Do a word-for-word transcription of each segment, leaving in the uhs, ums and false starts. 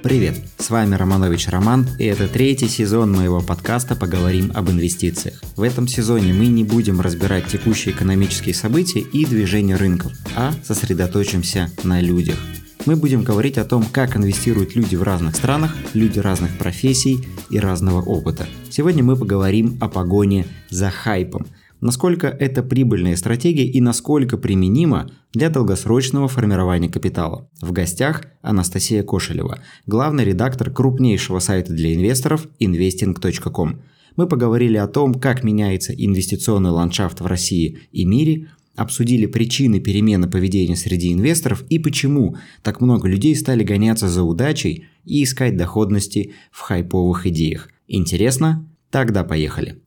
Привет, с вами Романович Роман, и это третий сезон моего подкаста «Поговорим об инвестициях». В этом сезоне мы не будем разбирать текущие экономические события и движения рынков, а сосредоточимся на людях. Мы будем говорить о том, как инвестируют люди в разных странах, люди разных профессий и разного опыта. Сегодня мы поговорим о погоне за хайпом. Насколько это прибыльная стратегия и насколько применима для долгосрочного формирования капитала. В гостях Анастасия Кошелева, главный редактор крупнейшего сайта для инвесторов инвестинг точка ком. Мы поговорили о том, как меняется инвестиционный ландшафт в России и мире, обсудили причины перемены поведения среди инвесторов и почему так много людей стали гоняться за удачей и искать доходности в хайповых идеях. Интересно? Тогда поехали.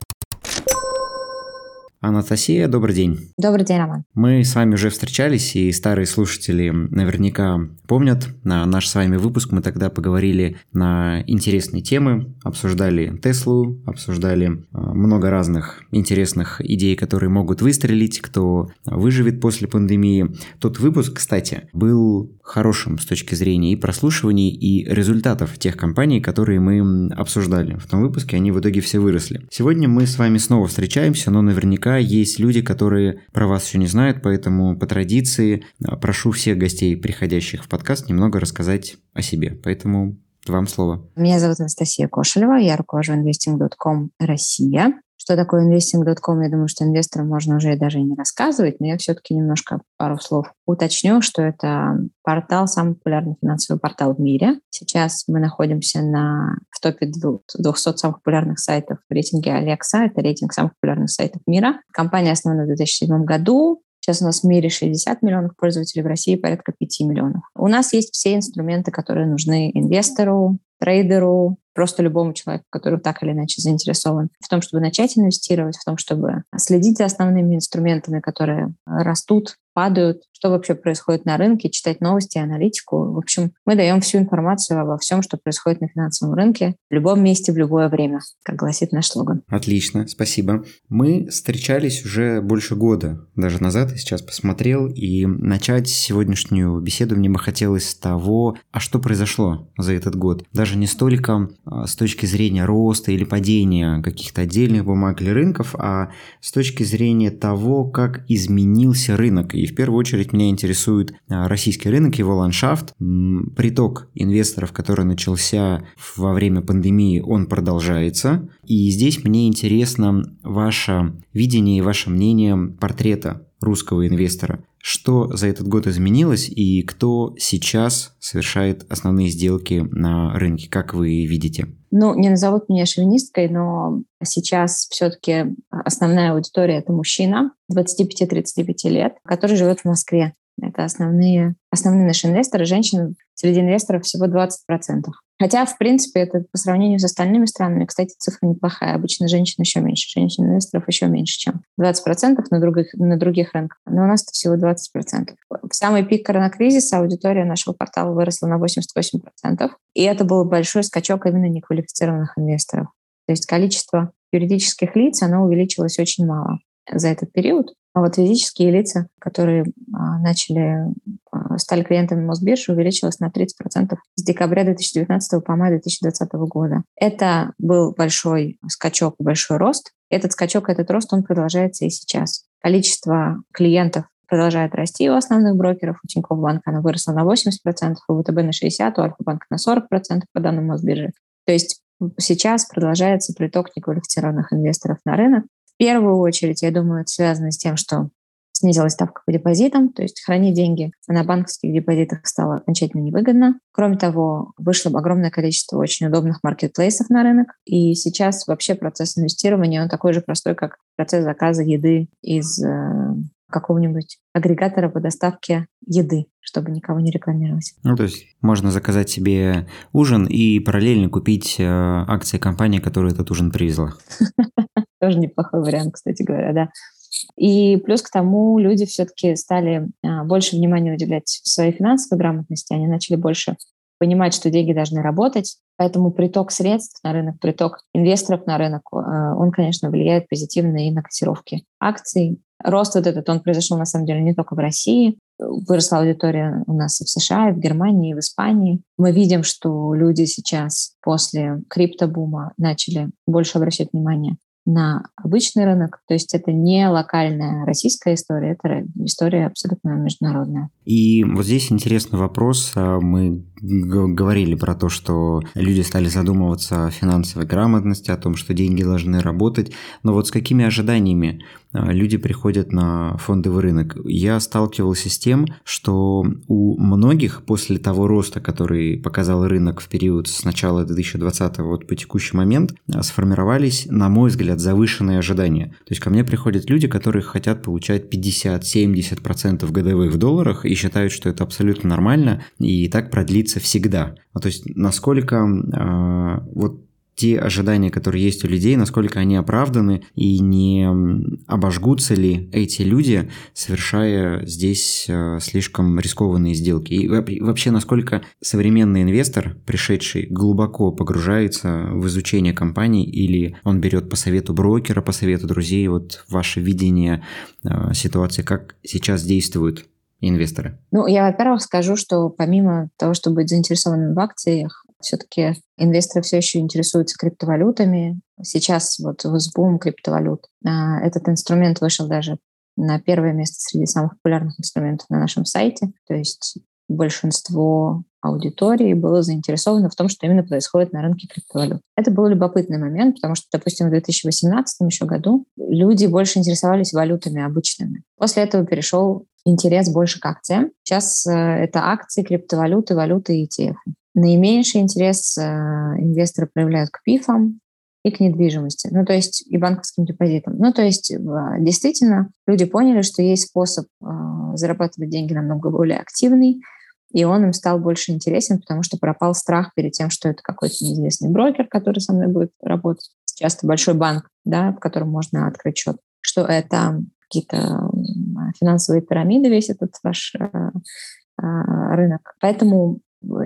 Анастасия, добрый день. Добрый день, Роман. Мы с вами уже встречались, и старые слушатели наверняка помнят на наш с вами выпуск. Мы тогда поговорили на интересные темы, обсуждали Теслу, обсуждали много разных интересных идей, которые могут выстрелить, кто выживет после пандемии. Тот выпуск, кстати, был хорошим с точки зрения и прослушиваний, и результатов тех компаний, которые мы обсуждали. В том выпуске они в итоге все выросли. Сегодня мы с вами снова встречаемся, но наверняка есть люди, которые про вас еще не знают, поэтому по традиции прошу всех гостей, приходящих в подкаст, немного рассказать о себе. Поэтому вам слово. Меня зовут Анастасия Кошелева, я руковожу инвестинг точка ком Россия. Что такое инвестинг точка ком? Я думаю, что инвесторам можно уже даже и не рассказывать, но я все-таки немножко пару слов уточню, что это портал, самый популярный финансовый портал в мире. Сейчас мы находимся на, в топе двухсот самых популярных сайтов в рейтинге Alexa. Это рейтинг самых популярных сайтов мира. Компания основана в две тысячи седьмом году. Сейчас у нас в мире шестьдесят миллионов пользователей, в России порядка пять миллионов. У нас есть все инструменты, которые нужны инвестору, трейдеру, просто любому человеку, который так или иначе заинтересован в том, чтобы начать инвестировать, в том, чтобы следить за основными инструментами, которые растут, падают, что вообще происходит на рынке, читать новости, аналитику. В общем, мы даем всю информацию обо всем, что происходит на финансовом рынке в любом месте, в любое время, как гласит наш слоган. Отлично, спасибо. Мы встречались уже больше года, даже назад, я сейчас посмотрел, и начать сегодняшнюю беседу мне бы хотелось с того, а что произошло за этот год. Даже не столько с точки зрения роста или падения каких-то отдельных бумаг или рынков, а с точки зрения того, как изменился рынок. И в первую очередь меня интересует российский рынок, его ландшафт, приток инвесторов, который начался во время пандемии, он продолжается. И здесь мне интересно ваше видение и ваше мнение портрета русского инвестора. Что за этот год изменилось и кто сейчас совершает основные сделки на рынке, как вы видите? Ну, не назовут меня шовинисткой, но сейчас все-таки основная аудитория — это мужчина двадцати пяти тридцати пяти лет, который живет в Москве. Это основные, основные наши инвесторы. Женщин среди инвесторов всего двадцать процентов. Хотя, в принципе, это по сравнению с остальными странами, кстати, цифра неплохая. Обычно женщин еще меньше. Женщин-инвесторов еще меньше, чем двадцать процентов на других, на других рынках. Но у нас это всего двадцать процентов. В самый пик коронакризиса аудитория нашего портала выросла на восемьдесят восемь процентов. И это был большой скачок именно неквалифицированных инвесторов. То есть количество юридических лиц, оно увеличилось очень мало за этот период. А вот физические лица, которые а, начали, а, стали клиентами Мосбиржи, увеличилось на тридцать процентов с декабря две тысячи девятнадцатого по май две тысячи двадцатого года. Это был большой скачок, большой рост. Этот скачок, этот рост, он продолжается и сейчас. Количество клиентов продолжает расти у основных брокеров. У Тинькофф банка оно выросло на восемьдесят процентов, у ВТБ на шестьдесят процентов, у Альфа-банка на сорок процентов по данным Мосбиржи. То есть сейчас продолжается приток неквалифицированных инвесторов на рынок. В первую очередь, я думаю, это связано с тем, что снизилась ставка по депозитам, то есть хранить деньги на банковских депозитах стало окончательно невыгодно. Кроме того, вышло огромное количество очень удобных маркетплейсов на рынок, и сейчас вообще процесс инвестирования, он такой же простой, как процесс заказа еды из э, какого-нибудь агрегатора по доставке еды, чтобы никого не рекламировать. Ну, то есть можно заказать себе ужин и параллельно купить э, акции компании, которая этот ужин привезла. Тоже неплохой вариант, кстати говоря, да. И плюс к тому люди все-таки стали а, больше внимания уделять своей финансовой грамотности, они начали больше понимать, что деньги должны работать, поэтому приток средств на рынок, приток инвесторов на рынок, а, он, конечно, влияет позитивно и на котировки акций, рост вот этот, он произошел на самом деле не только в России. Выросла аудитория у нас и в США, и в Германии, и в Испании. Мы видим, что люди сейчас после криптобума начали больше обращать внимание на обычный рынок. То есть это не локальная российская история, это история абсолютно международная. И вот здесь интересный вопрос. Мы говорили про то, что люди стали задумываться о финансовой грамотности, о том, что деньги должны работать. Но вот с какими ожиданиями люди приходят на фондовый рынок? Я сталкивался с тем, что у многих после того роста, который показал рынок в период с начала две тысячи двадцатого вот по текущий момент, сформировались, на мой взгляд, завышенные ожидания. То есть ко мне приходят люди, которые хотят получать пятьдесят-семьдесят процентов годовых в долларах и считают, что это абсолютно нормально и так продлится всегда. Ну, то есть насколько э, вот те ожидания, которые есть у людей, насколько они оправданы и не обожгутся ли эти люди, совершая здесь э, слишком рискованные сделки. И вообще, насколько современный инвестор, пришедший, глубоко погружается в изучение компаний, или он берет по совету брокера, по совету друзей, вот ваше видение э, ситуации, как сейчас действуют инвесторы? Ну, я, во-первых, скажу, что помимо того, чтобы быть заинтересованным в акциях, все-таки инвесторы все еще интересуются криптовалютами. Сейчас вот бум криптовалют. Этот инструмент вышел даже на первое место среди самых популярных инструментов на нашем сайте. То есть большинство аудитории было заинтересовано в том, что именно происходит на рынке криптовалют. Это был любопытный момент, потому что, допустим, в две тысячи восемнадцатом еще году люди больше интересовались валютами обычными. После этого перешел интерес больше к акциям. Сейчас э, это акции, криптовалюты, валюты и и ти эф. Наименьший интерес э, инвесторы проявляют к пифам и к недвижимости, ну то есть и банковским депозитам. Ну то есть э, действительно люди поняли, что есть способ э, зарабатывать деньги намного более активный, и он им стал больше интересен, потому что пропал страх перед тем, что это какой-то неизвестный брокер, который со мной будет работать. Часто большой банк, да, в котором можно открыть счет, что это какие-то финансовые пирамиды, весь этот ваш э, э, рынок. Поэтому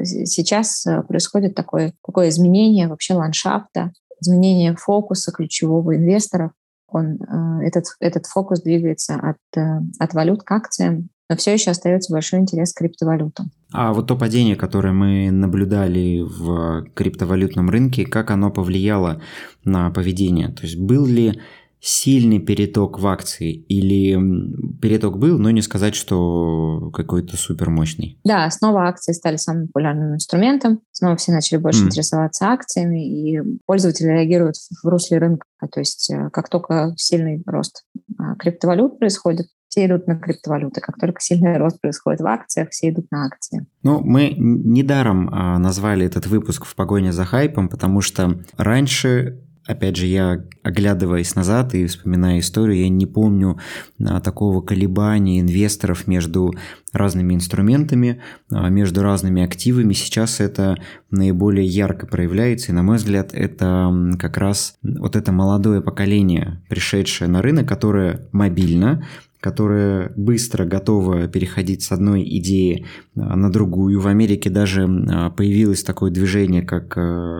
сейчас происходит такое, такое изменение вообще ландшафта, изменение фокуса ключевого инвестора. Он, этот, этот фокус двигается от, от валют к акциям, но все еще остается большой интерес к криптовалютам. А вот то падение, которое мы наблюдали в криптовалютном рынке, как оно повлияло на поведение? То есть был ли сильный переток в акции или переток был, но не сказать, что какой-то супер мощный? Да, снова акции стали самым популярным инструментом, снова все начали больше mm. интересоваться акциями, и пользователи реагируют в русле рынка. То есть как только сильный рост криптовалют происходит, все идут на криптовалюты. Как только сильный рост происходит в акциях, все идут на акции. Ну, мы недаром а, назвали этот выпуск «В погоне за хайпом», потому что раньше... Опять же, я, оглядываясь назад и вспоминая историю, я не помню а, такого колебания инвесторов между разными инструментами, а, между разными активами. Сейчас это наиболее ярко проявляется, и, на мой взгляд, это как раз вот это молодое поколение, пришедшее на рынок, которое мобильно, которая быстро готова переходить с одной идеи на другую. В Америке даже появилось такое движение, как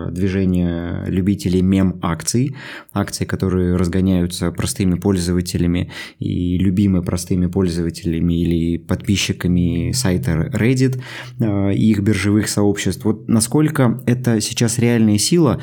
движение любителей мем-акций. Акции, которые разгоняются простыми пользователями и любимы простыми пользователями или подписчиками сайта Reddit и их биржевых сообществ. Вот насколько это сейчас реальная сила,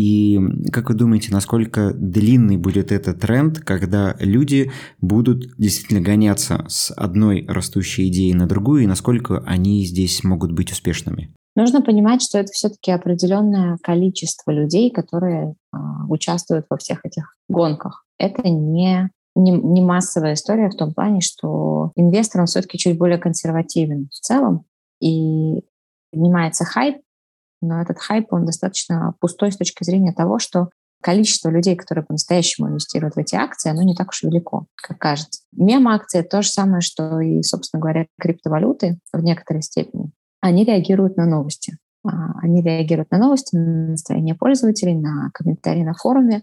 и как вы думаете, насколько длинный будет этот тренд, когда люди будут действительно действительно гоняться с одной растущей идеей на другую, и насколько они здесь могут быть успешными? Нужно понимать, что это все-таки определенное количество людей, которые э, участвуют во всех этих гонках. Это не, не, не массовая история в том плане, что инвестор, он все-таки чуть более консервативен в целом, и поднимается хайп, но этот хайп, он достаточно пустой с точки зрения того, что количество людей, которые по-настоящему инвестируют в эти акции, оно не так уж велико, как кажется. Мем-акции — это то же самое, что и, собственно говоря, криптовалюты в некоторой степени. Они реагируют на новости. Они реагируют на новости, на настроение пользователей, на комментарии на форуме.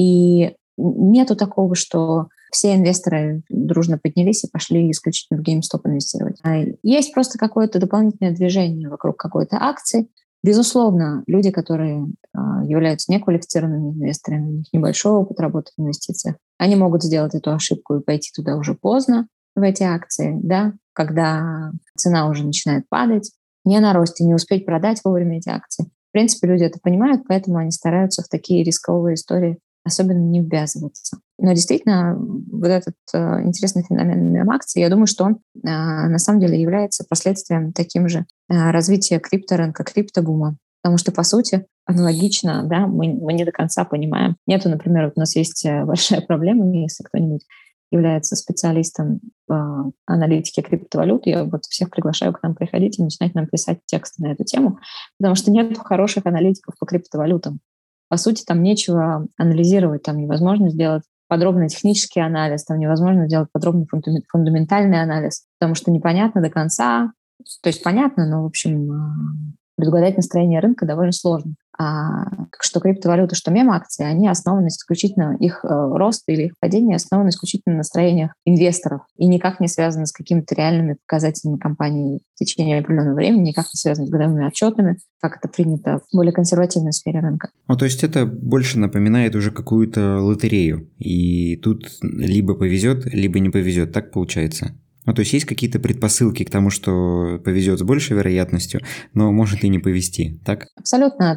И нету такого, что все инвесторы дружно поднялись и пошли исключительно в GameStop инвестировать. Есть просто какое-то дополнительное движение вокруг какой-то акции, Безусловно, люди, которые являются неквалифицированными инвесторами, у них небольшой опыт работы в инвестициях, они могут сделать эту ошибку и пойти туда уже поздно, в эти акции, да, когда цена уже начинает падать, не на росте, не успеть продать вовремя эти акции. В принципе, люди это понимают, поэтому они стараются в такие рисковые истории особенно не ввязываться. Но действительно, вот этот э, интересный феномен мем-акций, я думаю, что он э, на самом деле является последствием таким же э, развития крипторынка, криптобума. Потому что, по сути, аналогично, да, мы, мы не до конца понимаем. Нету, например, вот у нас есть большая проблема, если кто-нибудь является специалистом в аналитике криптовалют, я вот всех приглашаю к нам приходить и начинать нам писать тексты на эту тему, потому что нет хороших аналитиков по криптовалютам. По сути, там нечего анализировать, там невозможно сделать подробный технический анализ, там невозможно сделать подробный фундаментальный анализ, потому что непонятно до конца, то есть понятно, но, в общем, предугадать настроение рынка довольно сложно. А что криптовалюты, что мем-акции, они основаны исключительно, их э, рост или их падение основаны исключительно на настроениях инвесторов и никак не связаны с какими-то реальными показателями компании в течение определенного времени, никак не связаны с годовыми отчетами, как это принято в более консервативной сфере рынка. Ну, то есть это больше напоминает уже какую-то лотерею, и тут либо повезет, либо не повезет, так получается? Ну, то есть есть какие-то предпосылки к тому, что повезет с большей вероятностью, но может и не повезти, так? Абсолютно.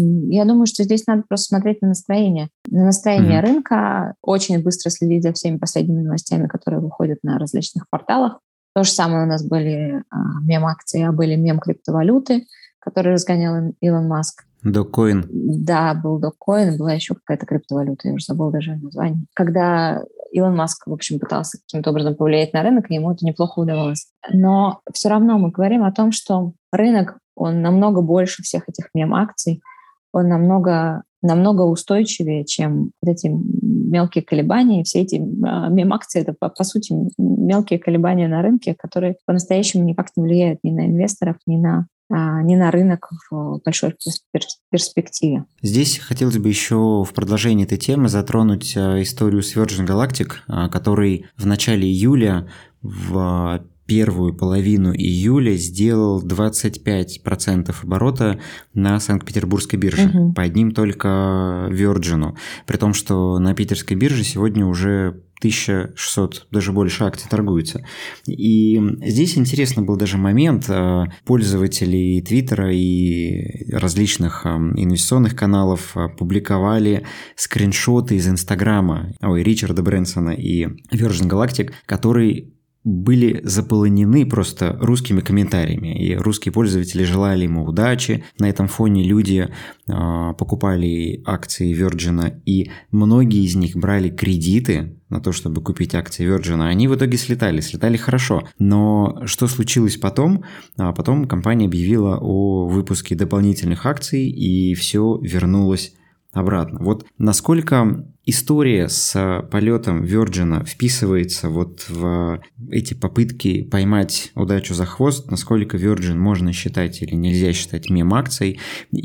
Я думаю, что здесь надо просто смотреть на настроение. На настроение mm-hmm. рынка, очень быстро следить за всеми последними новостями, которые выходят на различных порталах. То же самое у нас были а, мем-акции, а были мем-криптовалюты, которые разгонял Илон Маск. Доккоин. Да, был Доккоин, была еще какая-то криптовалюта, я уже забыла даже название. Когда Илон Маск, в общем, пытался каким-то образом повлиять на рынок, и ему это неплохо удавалось. Но все равно мы говорим о том, что рынок, он намного больше всех этих мем-акций, он намного, намного устойчивее, чем вот эти мелкие колебания. Все эти мем-акции — это, по, по сути, мелкие колебания на рынке, которые по-настоящему никак не влияют ни на инвесторов, ни на не на рынок в большой перспективе. Здесь хотелось бы еще в продолжении этой темы затронуть историю с Virgin Galactic, который в начале июля, в первую половину июля сделал двадцать пять процентов оборота на Санкт-Петербургской бирже, угу. по одним только Virgin, при том, что на питерской бирже сегодня уже тысяча шестьсот, даже больше акций торгуются. И здесь интересный был даже момент. Пользователи Твиттера и различных инвестиционных каналов публиковали скриншоты из Инстаграма ой, Ричарда Брэнсона и Virgin Galactic, которые были заполонены просто русскими комментариями, и русские пользователи желали ему удачи. На этом фоне люди э, покупали акции Virgin, и многие из них брали кредиты на то, чтобы купить акции Virgin. Они в итоге слетали, слетали хорошо. Но что случилось потом? А потом компания объявила о выпуске дополнительных акций, и все вернулось обратно. Вот насколько история с полетом Virgin вписывается вот в эти попытки поймать удачу за хвост, насколько Virgin можно считать или нельзя считать мем-акцией,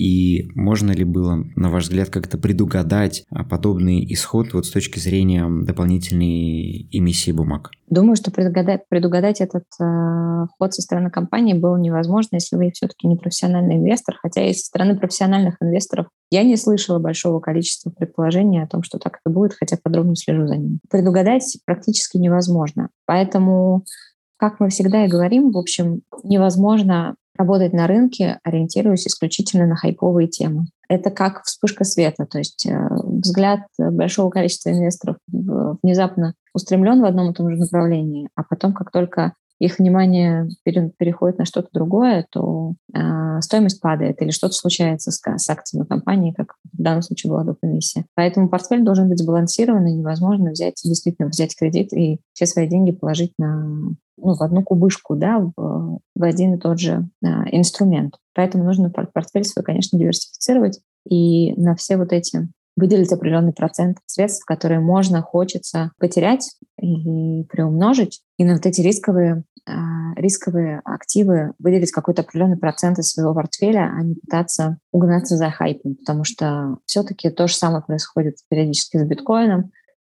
и можно ли было, на ваш взгляд, как-то предугадать подобный исход вот с точки зрения дополнительной эмиссии бумаг? Думаю, что предугадать, предугадать этот э, ход со стороны компании было невозможно, если вы все-таки не профессиональный инвестор, хотя и со стороны профессиональных инвесторов я не слышала большого количества предположений о том, что так это будет, хотя подробно слежу за ним. Предугадать практически невозможно. Поэтому, как мы всегда и говорим, в общем, невозможно работать на рынке, ориентируясь исключительно на хайповые темы. Это как вспышка света, то есть э, взгляд большого количества инвесторов внезапно устремлен в одном и том же направлении, а потом, как только их внимание переходит на что-то другое, то э, стоимость падает или что-то случается с, с акциями компании, как в данном случае была доп-эмиссия. Поэтому портфель должен быть сбалансированный, невозможно взять, действительно взять кредит и все свои деньги положить на, ну, в одну кубышку, да, в, в один и тот же э, инструмент. Поэтому нужно портфель свой, конечно, диверсифицировать и на все вот эти выделить определенный процент средств, которые можно, хочется потерять и приумножить, и на вот эти рисковые, э, рисковые активы выделить какой-то определенный процент из своего портфеля, а не пытаться угнаться за хайпом, потому что все-таки то же самое происходит периодически с биткоином,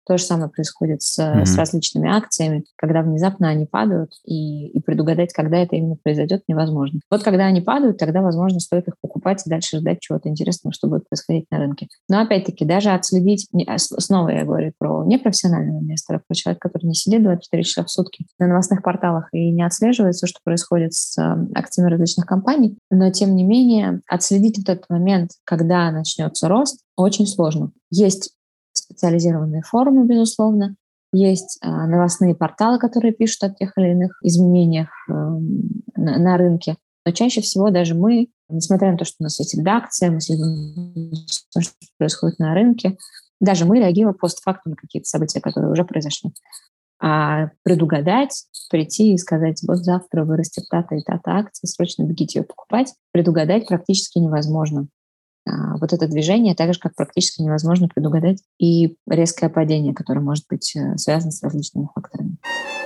То же самое происходит с, mm-hmm. с различными акциями, когда внезапно они падают, и, и предугадать, когда это именно произойдет, невозможно. Вот когда они падают, тогда, возможно, стоит их покупать и дальше ждать чего-то интересного, что будет происходить на рынке. Но опять-таки, даже отследить, снова я говорю про непрофессионального инвестора, про человека, который не сидит двадцать четыре часа в сутки на новостных порталах и не отслеживает все, что происходит с акциями различных компаний, но тем не менее отследить вот этот момент, когда начнется рост, очень сложно. Есть специализированные форумы, безусловно, есть э, новостные порталы, которые пишут о тех или иных изменениях э, на, на рынке. Но чаще всего даже мы, несмотря на то, что у нас есть редакция, мы следим за что происходит на рынке, даже мы реагируем постфактум на какие-то события, которые уже произошли. А предугадать, прийти и сказать, вот завтра вырастет та-то и та-то акция, срочно бегите ее покупать, предугадать практически невозможно. Вот это движение, так же, как практически невозможно предугадать и резкое падение, которое может быть связано с различными факторами.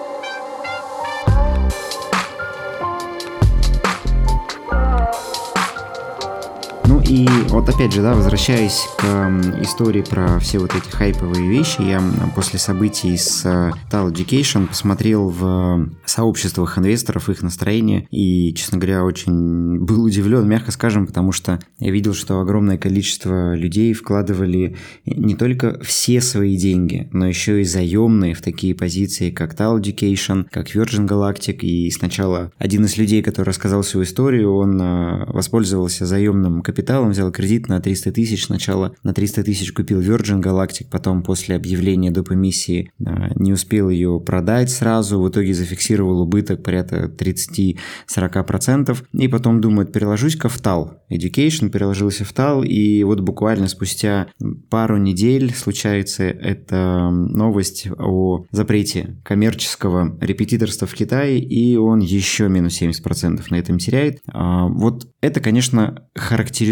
Ну и вот опять же, да, возвращаясь к истории про все вот эти хайповые вещи, я после событий с Tal Education посмотрел в сообществах инвесторов их настроение и, честно говоря, очень был удивлен, мягко скажем, потому что я видел, что огромное количество людей вкладывали не только все свои деньги, но еще и заемные в такие позиции, как Tal Education, как Virgin Galactic, и сначала один из людей, который рассказал свою историю, он воспользовался заемным капиталом, капиталом, взял кредит на триста тысяч, сначала на триста тысяч купил Virgin Galactic, потом после объявления доп. Эмиссии не успел ее продать сразу, в итоге зафиксировал убыток порядка тридцать-сорок процентов, и потом думает, переложусь-ка в Tal Education, переложился в Tal, и вот буквально спустя пару недель случается эта новость о запрете коммерческого репетиторства в Китае, и он еще минус семьдесят процентов на этом теряет. Вот это, конечно, характеризует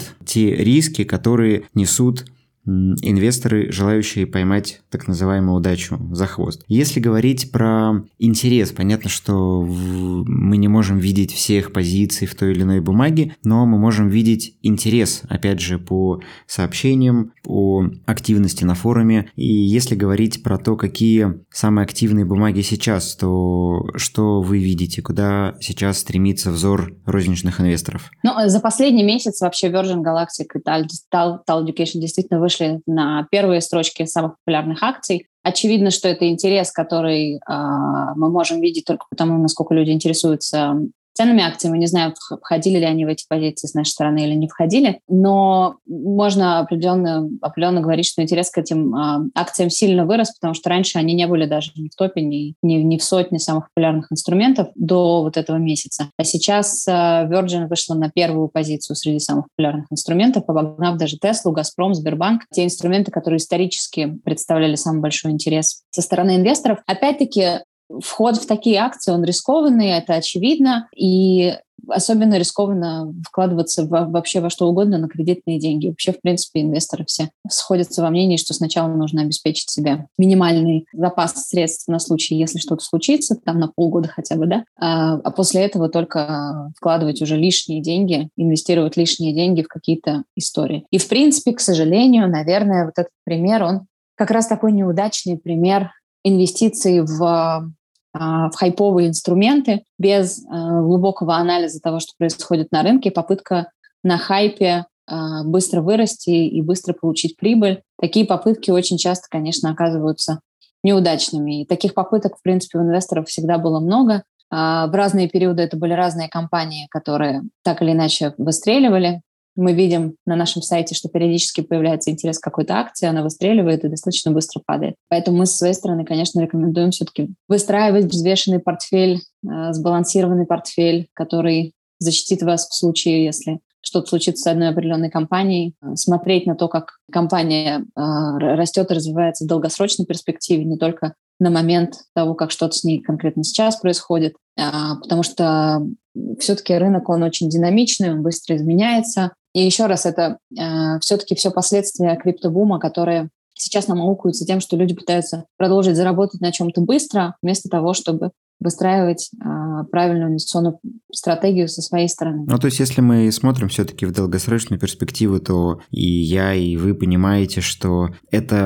те риски, которые несут инвесторы, желающие поймать так называемую удачу за хвост. Если говорить про интерес, понятно, что мы не можем видеть всех позиций в той или иной бумаге, но мы можем видеть интерес, опять же, по сообщениям, по активности на форуме. И если говорить про то, какие самые активные бумаги сейчас, то что вы видите, куда сейчас стремится взор розничных инвесторов? Ну, за последний месяц вообще Virgin Galactic и Tal, Tal, Tal Education действительно вышли на первые строчки самых популярных акций. Очевидно, что это интерес, который э, мы можем видеть только потому, насколько люди интересуются ценными акциями. Не знаю, входили ли они в эти позиции с нашей стороны или не входили, но можно определенно, определенно говорить, что интерес к этим э, акциям сильно вырос, потому что раньше они не были даже ни в топе, ни, ни, ни в сотне самых популярных инструментов до вот этого месяца. А сейчас э, Virgin вышла на первую позицию среди самых популярных инструментов, обогнав даже Теслу, Газпром, Сбербанк, те инструменты, которые исторически представляли самый большой интерес со стороны инвесторов. Опять-таки, вход в такие акции, он рискованный, это очевидно, и особенно рискованно вкладываться в, вообще во что угодно на кредитные деньги. Вообще, в принципе, инвесторы все сходятся во мнении, что сначала нужно обеспечить себе минимальный запас средств на случай, если что-то случится, там на полгода хотя бы, да, а, а после этого только вкладывать уже лишние деньги, инвестировать лишние деньги в какие-то истории. И, в принципе, к сожалению, наверное, вот этот пример, он как раз такой неудачный пример инвестиций в в хайповые инструменты без э, глубокого анализа того, что происходит на рынке, попытка на хайпе э, быстро вырасти и быстро получить прибыль. Такие попытки очень часто, конечно, оказываются неудачными. И таких попыток, в принципе, у инвесторов всегда было много. Э, в разные периоды это были разные компании, которые так или иначе выстреливали. Мы видим на нашем сайте, что периодически появляется интерес к какой-то акции, она выстреливает и достаточно быстро падает. Поэтому мы, с своей стороны, конечно, рекомендуем все-таки выстраивать взвешенный портфель, э, сбалансированный портфель, который защитит вас в случае, если что-то случится с одной определенной компанией, э, смотреть на то, как компания э, растет и развивается в долгосрочной перспективе, не только на момент того, как что-то с ней конкретно сейчас происходит, э, потому что все-таки рынок, он очень динамичный, он быстро изменяется. И еще раз, это э, все-таки все последствия криптобума, которые сейчас нам аукаются тем, что люди пытаются продолжить заработать на чем-то быстро, вместо того, чтобы выстраивать э, правильную инвестиционную стратегию со своей стороны. Ну, то есть, если мы смотрим все-таки в долгосрочную перспективу, то и я, и вы понимаете, что это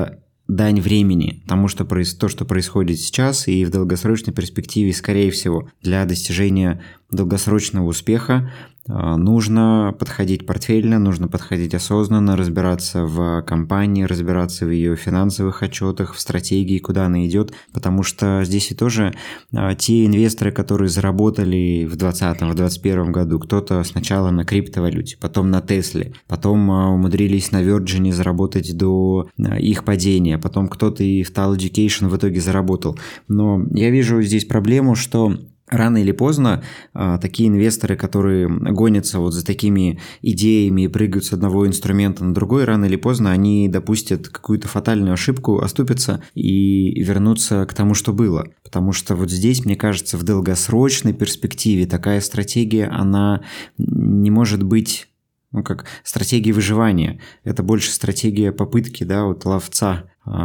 дань времени тому, что проис... то, что происходит сейчас, и в долгосрочной перспективе, скорее всего, для достижения долгосрочного успеха нужно подходить портфельно, нужно подходить осознанно, разбираться в компании, разбираться в ее финансовых отчетах, в стратегии, куда она идет, потому что здесь и тоже те инвесторы, которые заработали в двадцатом, в двадцать первом году, кто-то сначала на криптовалюте, потом на Тесле, потом умудрились на Virgin заработать до их падения, потом кто-то и в Tal Education в итоге заработал. Но я вижу здесь проблему, что рано или поздно а, такие инвесторы, которые гонятся вот за такими идеями и прыгают с одного инструмента на другой, рано или поздно они допустят какую-то фатальную ошибку, оступятся и вернутся к тому, что было. Потому что вот здесь, мне кажется, в долгосрочной перспективе такая стратегия, она не может быть, ну, как стратегия выживания. Это больше стратегия попытки, да, вот ловца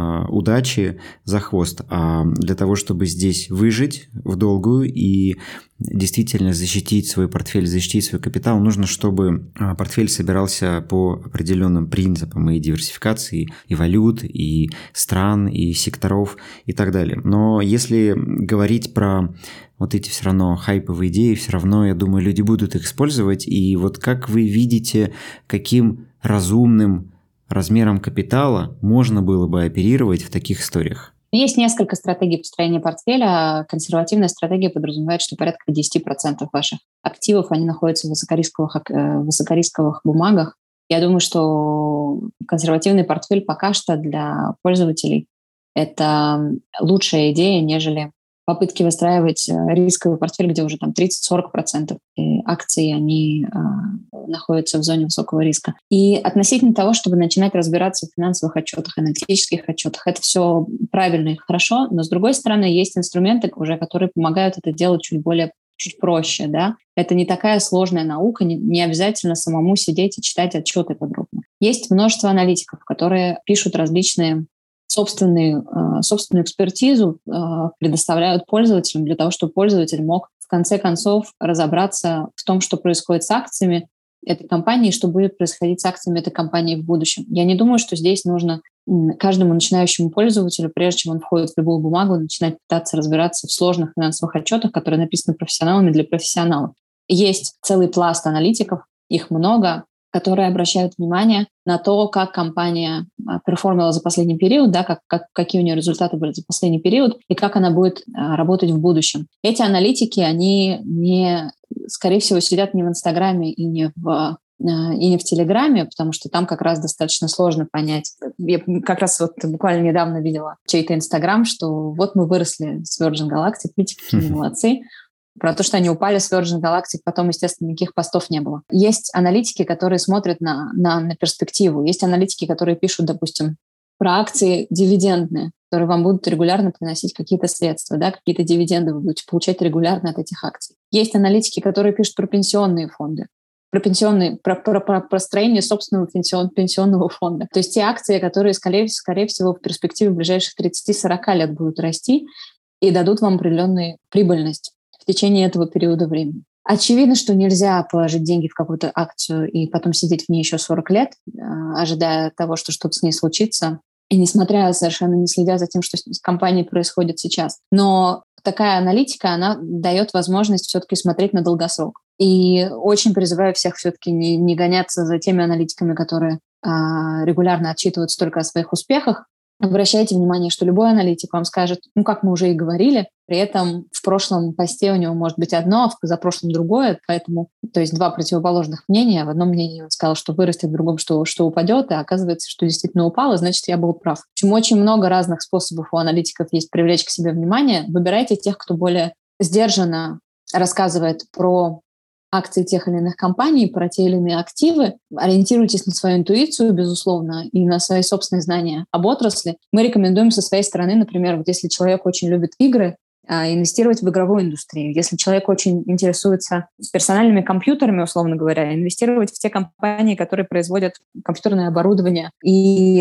удачи за хвост, а для того, чтобы здесь выжить в долгую и действительно защитить свой портфель, защитить свой капитал, нужно, чтобы портфель собирался по определенным принципам и диверсификации, и валют, и стран, и секторов, и так далее. Но если говорить про вот эти все равно хайповые идеи, все равно, я думаю, люди будут их использовать. И вот как вы видите, каким разумным размером капитала можно было бы оперировать в таких историях? Есть несколько стратегий построения портфеля. Консервативная стратегия подразумевает, что порядка десять процентов ваших активов они находятся в высокорисковых, высокорисковых бумагах. Я думаю, что консервативный портфель пока что для пользователей – это лучшая идея, нежели попытки выстраивать рисковый портфель, где уже там тридцать-сорок процентов акций, они э, находятся в зоне высокого риска. И относительно того, чтобы начинать разбираться в финансовых отчетах, аналитических отчетах, это все правильно и хорошо, но с другой стороны есть инструменты уже, которые помогают это делать чуть более чуть проще, да. Это не такая сложная наука, не, не обязательно самому сидеть и читать отчеты подробно. Есть множество аналитиков, которые пишут различные собственную, собственную экспертизу, предоставляют пользователям для того, чтобы пользователь мог в конце концов разобраться в том, что происходит с акциями этой компании, что будет происходить с акциями этой компании в будущем. Я не думаю, что здесь нужно каждому начинающему пользователю, прежде чем он входит в любую бумагу, начинать пытаться разбираться в сложных финансовых отчетах, которые написаны профессионалами для профессионалов. Есть целый пласт аналитиков, их много, которые обращают внимание на то, как компания перформила за последний период, да, как, как, какие у нее результаты были за последний период и как она будет а, работать в будущем. Эти аналитики, они, не, скорее всего, сидят не в Инстаграме и не в, и не в Телеграме, потому что там как раз достаточно сложно понять. Я как раз вот буквально недавно видела чей-то Инстаграм, что вот мы выросли с Virgin Galactic, видите, какие молодцы. Про то, что они упали с Virgin Galactic, потом, естественно, никаких постов не было. Есть аналитики, которые смотрят на, на, на перспективу. Есть аналитики, которые пишут, допустим, про акции дивидендные, которые вам будут регулярно приносить какие-то средства, да, какие-то дивиденды вы будете получать регулярно от этих акций. Есть аналитики, которые пишут про пенсионные фонды, про пенсионные, про, про, про построение собственного пенсион, пенсионного фонда. То есть те акции, которые, скорее, скорее всего, в перспективе ближайших тридцать-сорок лет будут расти и дадут вам определенную прибыльность в течение этого периода времени. Очевидно, что нельзя положить деньги в какую-то акцию и потом сидеть в ней еще сорок лет, ожидая того, что что-то с ней случится, и несмотря совершенно не следя за тем, что с компанией происходит сейчас. Но такая аналитика, она дает возможность все-таки смотреть на долгосрок. И очень призываю всех все-таки не, не гоняться за теми аналитиками, которые а, регулярно отчитываются только о своих успехах. Обращайте внимание, что любой аналитик вам скажет, ну, как мы уже и говорили, при этом в прошлом посте у него может быть одно, а в позапрошлом другое, поэтому, то есть два противоположных мнения. В одном мнении он сказал, что вырастет, в другом, что, что упадет, и оказывается, что действительно упало, значит, я был прав. В общем, очень много разных способов у аналитиков есть привлечь к себе внимание. Выбирайте тех, кто более сдержанно рассказывает про акции тех или иных компаний, про те или иные активы. Ориентируйтесь на свою интуицию, безусловно, и на свои собственные знания об отрасли. Мы рекомендуем со своей стороны, например, вот если человек очень любит игры, инвестировать в игровую индустрию. Если человек очень интересуется персональными компьютерами, условно говоря, инвестировать в те компании, которые производят компьютерное оборудование и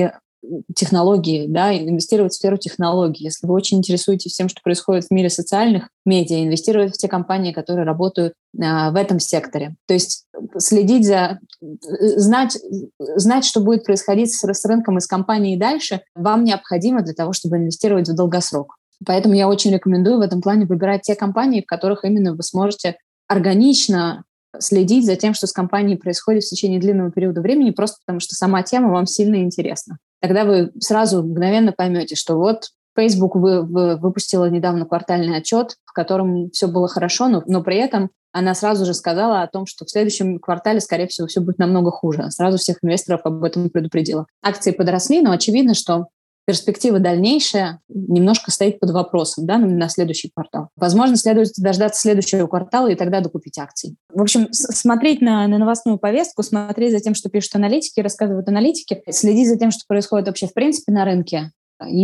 технологии, да, инвестировать в сферу технологий. Если вы очень интересуетесь тем, что происходит в мире социальных медиа, инвестировать в те компании, которые работают а, в этом секторе. То есть следить за, знать, знать, что будет происходить с, с рынком и с компанией дальше, вам необходимо для того, чтобы инвестировать в долгосрок. Поэтому я очень рекомендую в этом плане выбирать те компании, в которых именно вы сможете органично следить за тем, что с компанией происходит в течение длинного периода времени, просто потому что сама тема вам сильно интересна. Тогда вы сразу мгновенно поймете, что вот Facebook вы, вы выпустила недавно квартальный отчет, в котором все было хорошо, но, но при этом она сразу же сказала о том, что в следующем квартале, скорее всего, все будет намного хуже. Сразу всех инвесторов об этом предупредила. Акции подросли, но очевидно, что перспектива дальнейшая немножко стоит под вопросом, да, на следующий квартал. Возможно, следует дождаться следующего квартала и тогда докупить акции. В общем, смотреть на, на новостную повестку, смотреть за тем, что пишут аналитики, рассказывают аналитики, следить за тем, что происходит вообще в принципе на рынке,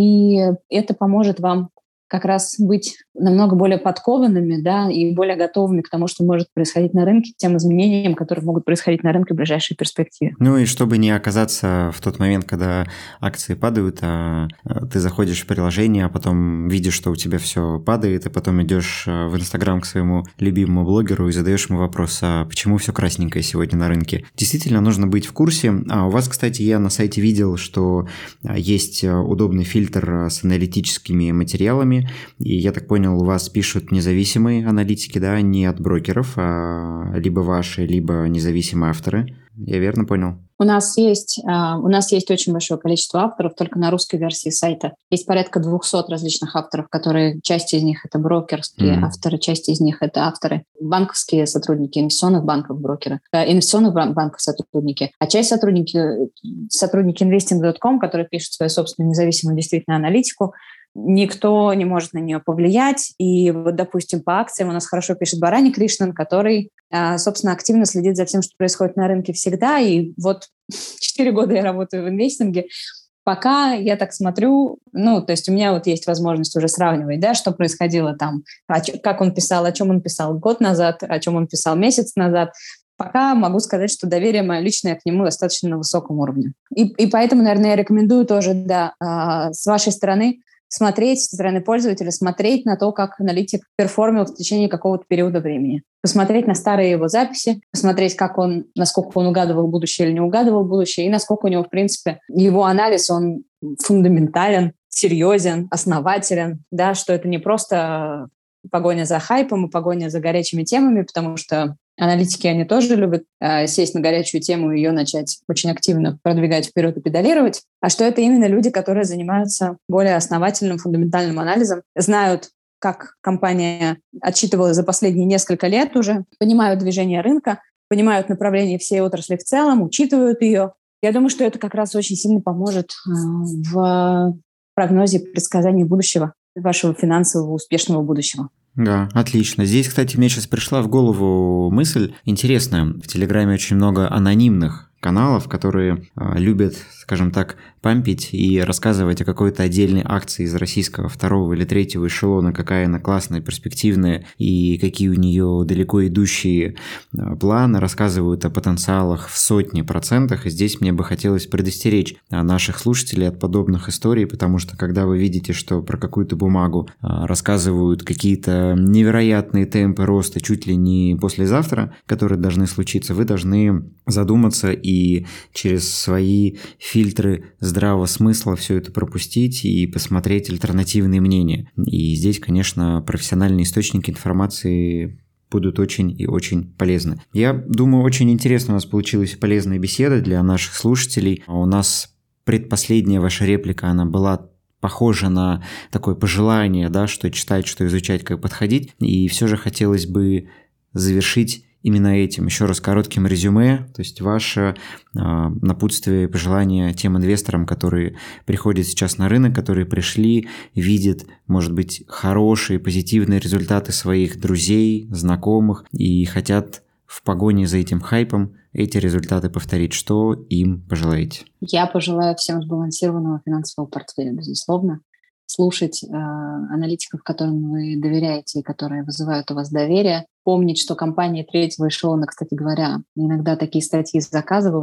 и это поможет вам как раз быть намного более подкованными, да, и более готовыми к тому, что может происходить на рынке, тем изменениям, которые могут происходить на рынке в ближайшей перспективе. Ну и чтобы не оказаться в тот момент, когда акции падают, а ты заходишь в приложение, а потом видишь, что у тебя все падает, и потом идешь в Инстаграм к своему любимому блогеру и задаешь ему вопрос, а почему все красненькое сегодня на рынке? Действительно, нужно быть в курсе. А у вас, кстати, я на сайте видел, что есть удобный фильтр с аналитическими материалами, и я так понял, у вас пишут независимые аналитики, да, не от брокеров, а либо ваши, либо независимые авторы. Я верно понял? У нас есть, uh, у нас есть очень большое количество авторов, только на русской версии сайта. Есть порядка двухсот различных авторов, которые, часть из них это брокерские mm-hmm. авторы, часть из них это авторы банковские сотрудники инвестиционных банков, брокеры, э, инвестиционных банков сотрудники, а часть сотрудники, сотрудники инвестинг точка ком, которые пишут свою собственную независимую действительно аналитику. Никто не может на нее повлиять. И вот, допустим, по акциям у нас хорошо пишет Барани Кришнан, который, собственно, активно следит за тем, что происходит на рынке всегда. И вот четыре года я работаю в инвестинге. Пока я так смотрю, ну, то есть у меня вот есть возможность уже сравнивать, да, что происходило там, как он писал, о чем он писал год назад, о чем он писал месяц назад. Пока могу сказать, что доверие мое личное к нему достаточно на высоком уровне. И, и поэтому, наверное, я рекомендую тоже, да, с вашей стороны смотреть, со стороны пользователя, смотреть на то, как аналитик перформил в течение какого-то периода времени. Посмотреть на старые его записи, посмотреть, как он, насколько он угадывал будущее или не угадывал будущее, и насколько у него, в принципе, его анализ, он фундаментален, серьезен, основателен, да, что это не просто погоня за хайпом и погоня за горячими темами, потому что аналитики, они тоже любят э, сесть на горячую тему и ее начать очень активно продвигать вперед и педалировать, а что это именно люди, которые занимаются более основательным, фундаментальным анализом, знают, как компания отчитывалась за последние несколько лет уже, понимают движение рынка, понимают направление всей отрасли в целом, учитывают ее. Я думаю, что это как раз очень сильно поможет э, в прогнозе предсказании будущего, вашего финансового успешного будущего. Да, отлично. Здесь, кстати, мне сейчас пришла в голову мысль интересная. В Телеграме очень много анонимных каналов, которые э, любят, скажем так, пампить и рассказывать о какой-то отдельной акции из российского второго или третьего эшелона, какая она классная, перспективная и какие у нее далеко идущие э, планы, рассказывают о потенциалах в сотни процентах. И здесь мне бы хотелось предостеречь наших слушателей от подобных историй, потому что когда вы видите, что про какую-то бумагу э, рассказывают какие-то невероятные темпы роста чуть ли не послезавтра, которые должны случиться, вы должны задуматься и через свои фильтры здравого смысла все это пропустить и посмотреть альтернативные мнения. И здесь, конечно, профессиональные источники информации будут очень и очень полезны. Я думаю, очень интересно у нас получилась полезная беседа для наших слушателей. У нас предпоследняя ваша реплика, она была похожа на такое пожелание, да, что читать, что изучать, как подходить. И все же хотелось бы завершить именно этим. Еще раз коротким резюме, то есть ваше э, напутствие и пожелание тем инвесторам, которые приходят сейчас на рынок, которые пришли, видят, может быть, хорошие, позитивные результаты своих друзей, знакомых и хотят в погоне за этим хайпом эти результаты повторить. Что им пожелаете? Я пожелаю всем сбалансированного финансового портфеля, безусловно. Слушать э, аналитиков, которым вы доверяете и которые вызывают у вас доверие. Помнить, что компании третьего эшелона, кстати говоря, иногда такие статьи заказывают.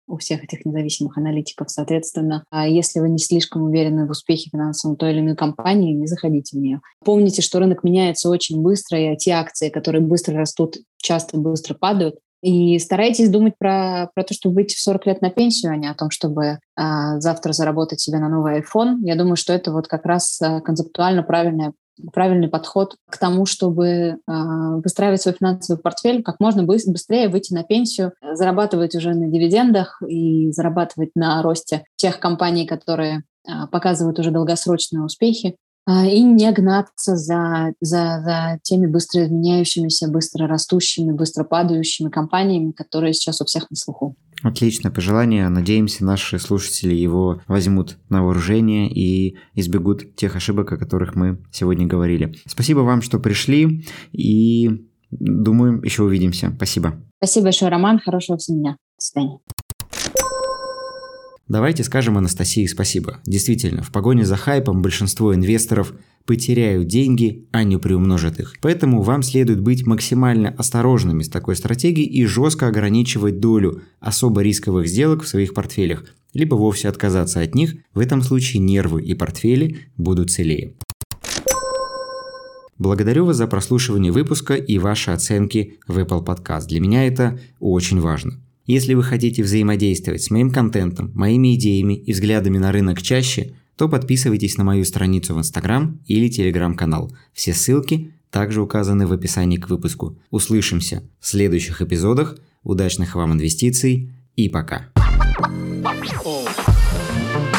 у всех этих независимых аналитиков. Соответственно, если вы не слишком уверены в успехе финансовой той или иной компании, не заходите в нее. Помните, что рынок меняется очень быстро, и те акции, которые быстро растут, часто быстро падают. И старайтесь думать про, про то, чтобы выйти в сорок лет на пенсию, а не о том, чтобы а, завтра заработать себе на новый iPhone. Я думаю, что это вот как раз а, концептуально правильная правильный подход к тому, чтобы э, выстраивать свой финансовый портфель, как можно быстрее выйти на пенсию, зарабатывать уже на дивидендах и зарабатывать на росте тех компаний, которые э, показывают уже долгосрочные успехи, э, и не гнаться за, за, за теми быстро изменяющимися, быстро растущими, быстро падающими компаниями, которые сейчас у всех на слуху. Отличное пожелание. Надеемся, наши слушатели его возьмут на вооружение и избегут тех ошибок, о которых мы сегодня говорили. Спасибо вам, что пришли, и думаю, еще увидимся. Спасибо. Спасибо большое, Роман. Хорошего всем дня. До свидания. Давайте скажем Анастасии спасибо. Действительно, в погоне за хайпом большинство инвесторов потеряют деньги, а не приумножат их. Поэтому вам следует быть максимально осторожными с такой стратегией и жестко ограничивать долю особо рисковых сделок в своих портфелях, либо вовсе отказаться от них. В этом случае нервы и портфели будут целее. Благодарю вас за прослушивание выпуска и ваши оценки в Apple Podcast. Для меня это очень важно. Если вы хотите взаимодействовать с моим контентом, моими идеями и взглядами на рынок чаще, то подписывайтесь на мою страницу в Instagram или Telegram-канал. Все ссылки также указаны в описании к выпуску. Услышимся в следующих эпизодах. Удачных вам инвестиций и пока! Oh.